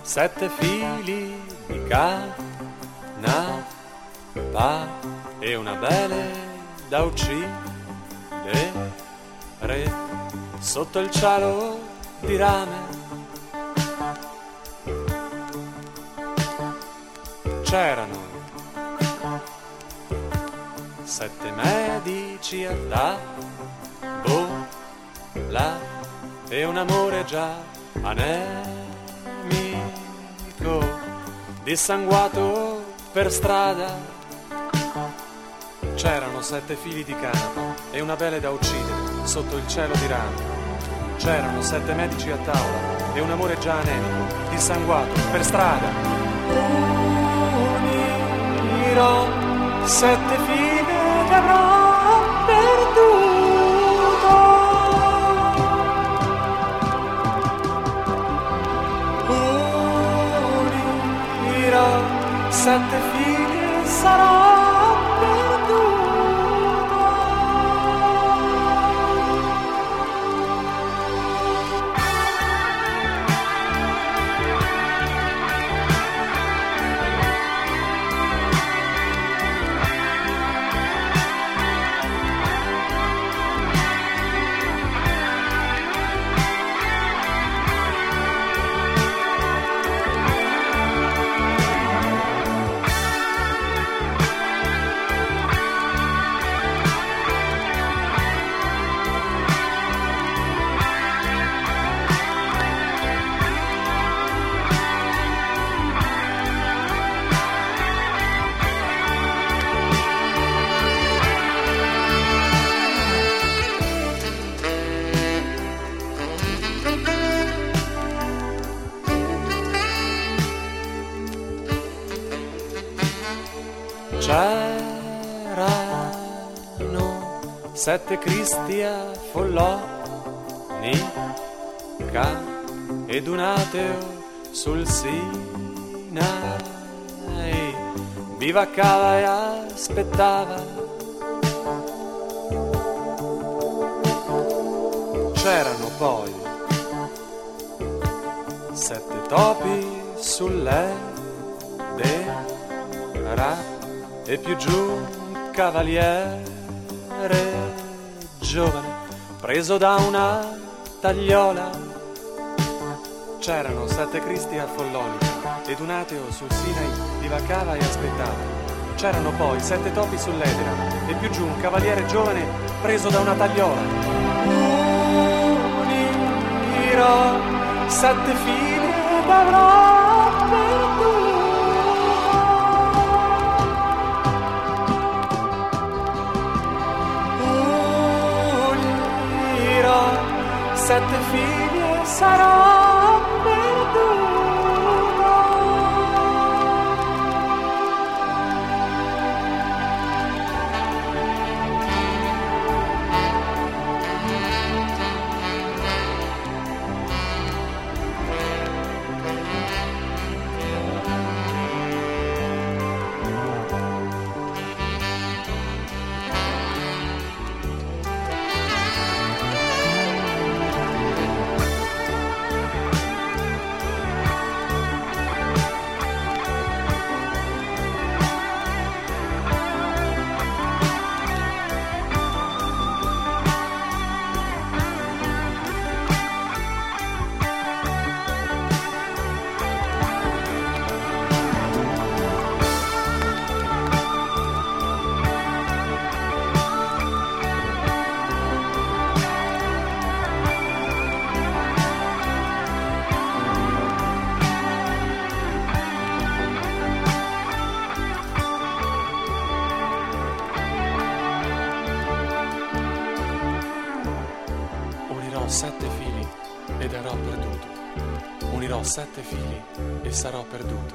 7 fili di canapa e una bele da uccidere sotto il cielo di rame. C'erano 7 medici a tavola e un amore già anemico, dissanguato per strada. C'erano 7 fili di canapa e una bele da uccidere sotto il cielo di rame. C'erano 7 medici a tavola e un amore già anemico, dissanguato per strada. Unirò 7 file che avrò perduto. Unirò 7 file e sarò C'erano 7 Cristi affollò ed un ateo sul Sinai bivaccava e aspettava. C'erano poi 7 topi sull'edera e più giù un cavaliere giovane preso da una tagliola. C'erano 7 Cristi a Follonica ed un ateo sul Sinai divaccava e aspettava. C'erano poi 7 topi sull'edera e più giù un cavaliere giovane preso da una tagliola. Unirò 7 fili ed avrò perduto. Unirò 7 fili e sarò perduto. Unirò 7 fili ed ero perduto. Unirò 7 fili e sarò perduto.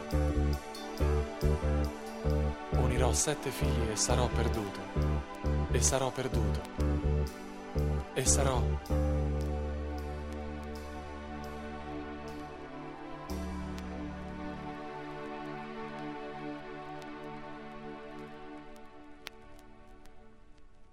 Unirò 7 fili e sarò perduto. E sarò perduto. E sarò